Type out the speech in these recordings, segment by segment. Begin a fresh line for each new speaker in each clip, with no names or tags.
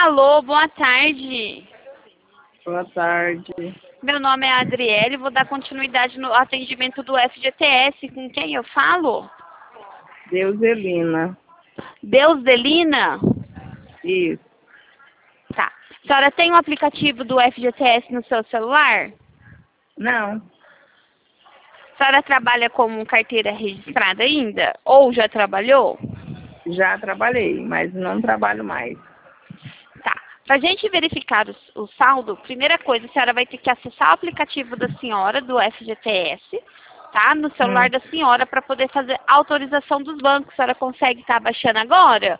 Alô, boa tarde.
Boa tarde.
Meu nome é Adriele, vou dar continuidade no atendimento do FGTS. Com quem eu falo?
Deuselina.
Deuselina?
Isso.
Tá. A senhora tem o aplicativo do FGTS no seu celular?
Não,
A senhora trabalha como carteira registrada ainda? Ou já trabalhou?
já trabalhei, mas não trabalho mais.
Tá. Para a gente verificar o saldo, primeira coisa, a senhora vai ter que acessar o aplicativo da senhora, do FGTS, tá? No celular da senhora, para poder fazer a autorização dos bancos. A senhora consegue estar baixando agora?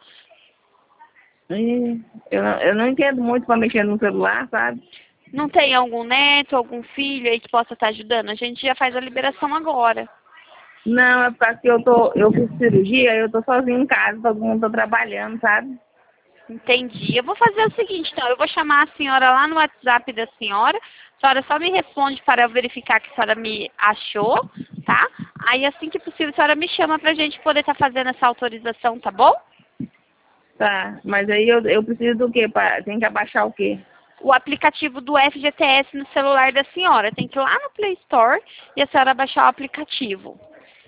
Eu não entendo muito para mexer no celular, sabe?
Não tem algum neto, algum filho aí que possa estar ajudando? A gente já faz a liberação agora.
Não, é porque eu fiz cirurgia, eu tô sozinha em casa, todo mundo tá trabalhando, sabe?
Entendi. Eu vou fazer o seguinte, então. Eu vou chamar a senhora lá no WhatsApp da senhora. A senhora só me responde para eu verificar que a senhora me achou, tá? Aí, assim que possível, a senhora me chama para a gente poder estar fazendo essa autorização, tá bom?
Tá, mas aí eu preciso do quê? Tem que abaixar o quê?
O aplicativo do FGTS no celular da senhora. Tem que ir lá no Play Store e a senhora baixar o aplicativo.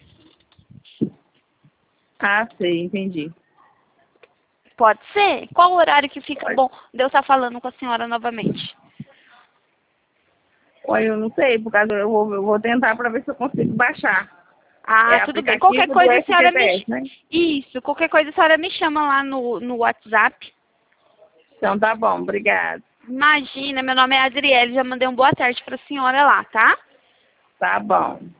Ah, sei, entendi.
Pode ser? Qual o horário que fica
Pode.
bom de eu estar falando com a senhora novamente?
Olha, eu não sei, por causa eu vou tentar para ver se eu consigo baixar.
Ah,
É
tudo bem. Qualquer
aplicativo do
coisa a senhora me...
FGTS, né?
Isso, qualquer coisa a senhora me chama lá no WhatsApp.
Então tá bom, obrigado.
Imagina, meu nome é Adriele, já mandei boa tarde para a senhora lá, tá?
Tá bom.